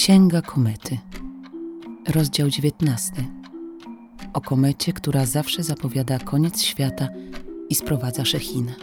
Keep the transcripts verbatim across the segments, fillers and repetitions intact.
Księga komety. Rozdział dziewiętnasty. O komecie, która zawsze zapowiada koniec świata i sprowadza Szechinę.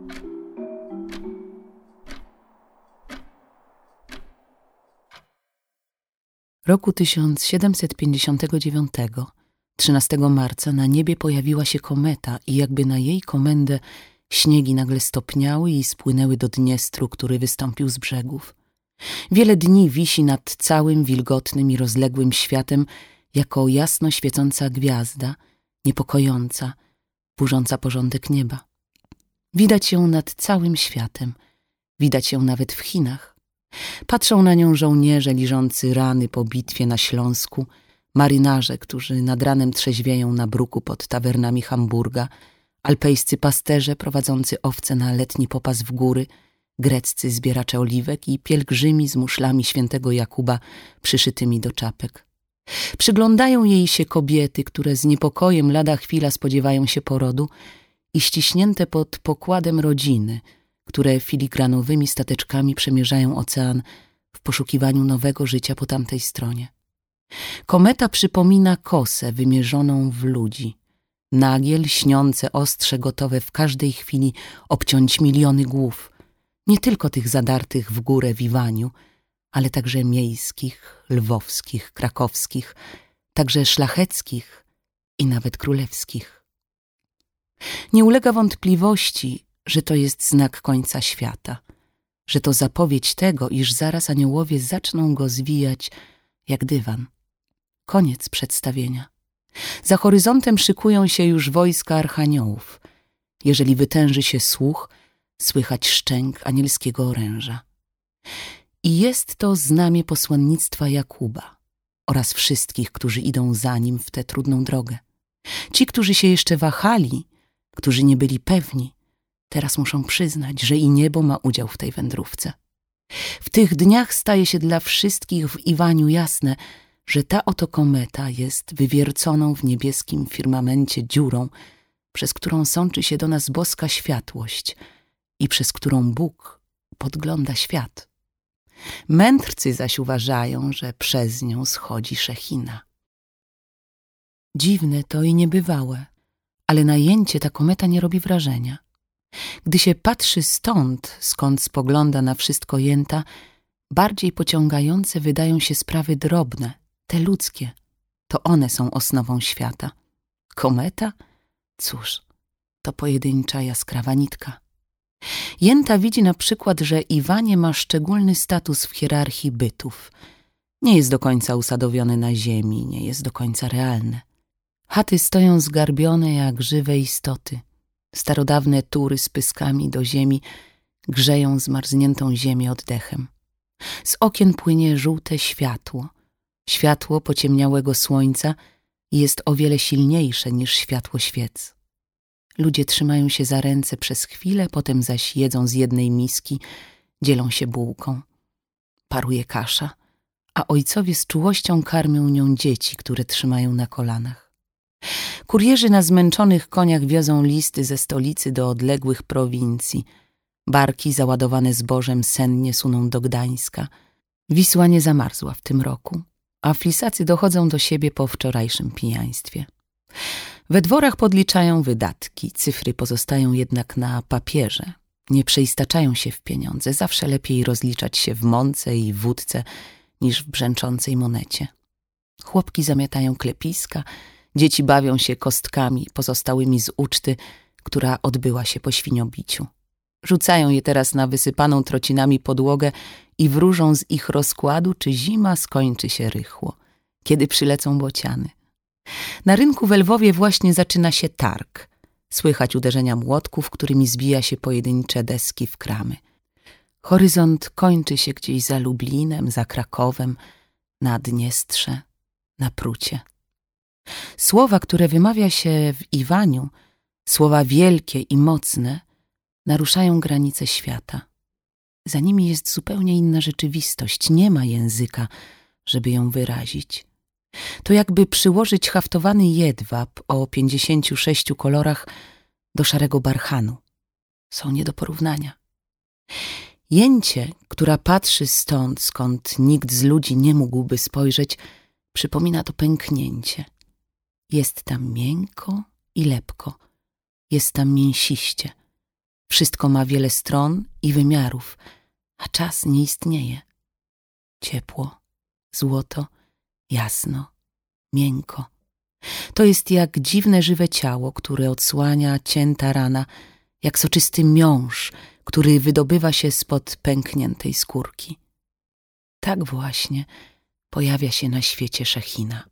Roku tysiąc siedemset pięćdziesiątego dziewiątego, trzynastego marca, na niebie pojawiła się kometa i jakby na jej komendę śniegi nagle stopniały i spłynęły do Dniestru, który wystąpił z brzegów. Wiele dni wisi nad całym wilgotnym i rozległym światem jako jasno świecąca gwiazda, niepokojąca, burząca porządek nieba. Widać ją nad całym światem, widać ją nawet w Chinach. Patrzą na nią żołnierze liżący rany po bitwie na Śląsku, marynarze, którzy nad ranem trzeźwieją na bruku pod tawernami Hamburga, alpejscy pasterze prowadzący owce na letni popas w góry, greccy zbieracze oliwek i pielgrzymi z muszlami świętego Jakuba przyszytymi do czapek. Przyglądają jej się kobiety, które z niepokojem lada chwila spodziewają się porodu i ściśnięte pod pokładem rodziny, które filigranowymi stateczkami przemierzają ocean w poszukiwaniu nowego życia po tamtej stronie. Kometa przypomina kosę wymierzoną w ludzi, nagiel śniące ostrze gotowe w każdej chwili obciąć miliony głów, nie tylko tych zadartych w górę w Iwaniu, ale także miejskich, lwowskich, krakowskich, także szlacheckich i nawet królewskich. Nie ulega wątpliwości, że to jest znak końca świata, że to zapowiedź tego, iż zaraz aniołowie zaczną go zwijać jak dywan. Koniec przedstawienia. Za horyzontem szykują się już wojska archaniołów. Jeżeli wytęży się słuch, słychać szczęk anielskiego oręża. I jest to znamię posłannictwa Jakuba oraz wszystkich, którzy idą za nim w tę trudną drogę. Ci, którzy się jeszcze wahali, którzy nie byli pewni, teraz muszą przyznać, że i niebo ma udział w tej wędrówce. W tych dniach staje się dla wszystkich w Iwaniu jasne, że ta oto kometa jest wywierconą w niebieskim firmamencie dziurą, przez którą sączy się do nas boska światłość i przez którą Bóg podgląda świat. Mędrcy zaś uważają, że przez nią schodzi Szechina. Dziwne to i niebywałe, ale na jęcie ta kometa nie robi wrażenia. Gdy się patrzy stąd, skąd spogląda na wszystko jęta, bardziej pociągające wydają się sprawy drobne, te ludzkie. To one są osnową świata. Kometa? Cóż, to pojedyncza jaskrawa nitka. Jęta widzi na przykład, że Iwanie ma szczególny status w hierarchii bytów. Nie jest do końca usadowiony na ziemi, nie jest do końca realne. Chaty stoją zgarbione jak żywe istoty. Starodawne tury z pyskami do ziemi grzeją zmarzniętą ziemię oddechem. Z okien płynie żółte światło. Światło pociemniałego słońca jest o wiele silniejsze niż światło świec. Ludzie trzymają się za ręce przez chwilę, potem zaś jedzą z jednej miski, dzielą się bułką. Paruje kasza, a ojcowie z czułością karmią nią dzieci, które trzymają na kolanach. Kurierzy na zmęczonych koniach wiozą listy ze stolicy do odległych prowincji. Barki załadowane zbożem sennie suną do Gdańska. Wisła nie zamarzła w tym roku, a flisacy dochodzą do siebie po wczorajszym pijaństwie. We dworach podliczają wydatki, cyfry pozostają jednak na papierze. Nie przeistaczają się w pieniądze, zawsze lepiej rozliczać się w mące i wódce niż w brzęczącej monecie. Chłopki zamiatają klepiska, dzieci bawią się kostkami pozostałymi z uczty, która odbyła się po świniobiciu. Rzucają je teraz na wysypaną trocinami podłogę i wróżą z ich rozkładu, czy zima skończy się rychło, kiedy przylecą bociany. Na rynku w Lwowie właśnie zaczyna się targ. Słychać uderzenia młotków, którymi zbija się pojedyncze deski w kramy. Horyzont kończy się gdzieś za Lublinem, za Krakowem, na Dniestrze, na Prucie. Słowa, które wymawia się w Iwaniu, słowa wielkie i mocne, naruszają granice świata. Za nimi jest zupełnie inna rzeczywistość, nie ma języka, żeby ją wyrazić. To jakby przyłożyć haftowany jedwab o pięćdziesięciu sześciu kolorach do szarego barchanu. Są nie do porównania. Jęcie, która patrzy stąd, skąd nikt z ludzi nie mógłby spojrzeć, przypomina to pęknięcie. Jest tam miękko i lepko, jest tam mięsiście. Wszystko ma wiele stron i wymiarów, a czas nie istnieje. Ciepło, złoto, jasno, miękko. To jest jak dziwne żywe ciało, które odsłania cięta rana, jak soczysty miąższ, który wydobywa się spod pękniętej skórki. Tak właśnie pojawia się na świecie Szechina.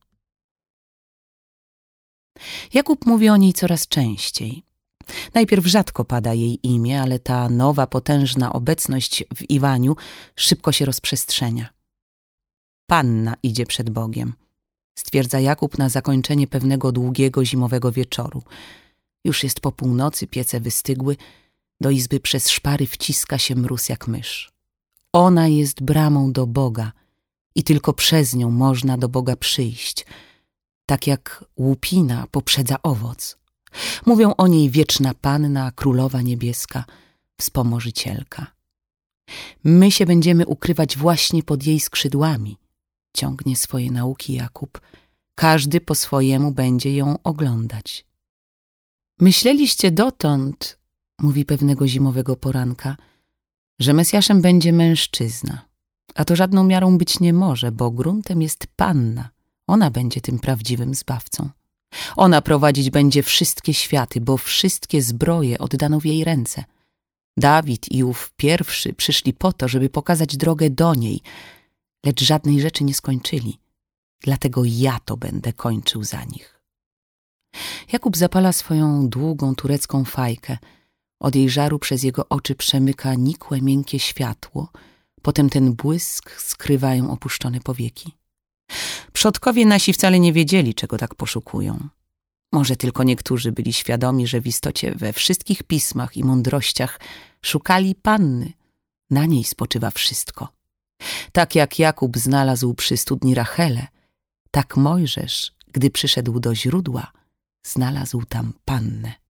Jakub mówi o niej coraz częściej. Najpierw rzadko pada jej imię, ale ta nowa, potężna obecność w Iwaniu szybko się rozprzestrzenia. Panna idzie przed Bogiem, stwierdza Jakub na zakończenie pewnego długiego zimowego wieczoru. Już jest po północy, piece wystygły, do izby przez szpary wciska się mróz jak mysz. Ona jest bramą do Boga i tylko przez nią można do Boga przyjść, tak jak łupina poprzedza owoc. Mówią o niej wieczna Panna, Królowa Niebieska, Wspomożycielka. My się będziemy ukrywać właśnie pod jej skrzydłami, ciągnie swoje nauki Jakub. Każdy po swojemu będzie ją oglądać. Myśleliście dotąd, mówi pewnego zimowego poranka, że Mesjaszem będzie mężczyzna, a to żadną miarą być nie może, bo gruntem jest Panna. Ona będzie tym prawdziwym Zbawcą. Ona prowadzić będzie wszystkie światy, bo wszystkie zbroje oddano w jej ręce. Dawid i ów pierwszy przyszli po to, żeby pokazać drogę do niej, lecz żadnej rzeczy nie skończyli. Dlatego ja to będę kończył za nich. Jakub zapala swoją długą turecką fajkę. Od jej żaru przez jego oczy przemyka nikłe, miękkie światło. Potem ten błysk skrywają opuszczone powieki. Przodkowie nasi wcale nie wiedzieli, czego tak poszukują. Może tylko niektórzy byli świadomi, że w istocie we wszystkich pismach i mądrościach szukali Panny. Na niej spoczywa wszystko. Tak jak Jakub znalazł przy studni Rachelę, tak Mojżesz, gdy przyszedł do źródła, znalazł tam Pannę.